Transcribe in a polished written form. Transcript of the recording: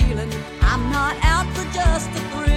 feeling. I'm not out for just a thrill.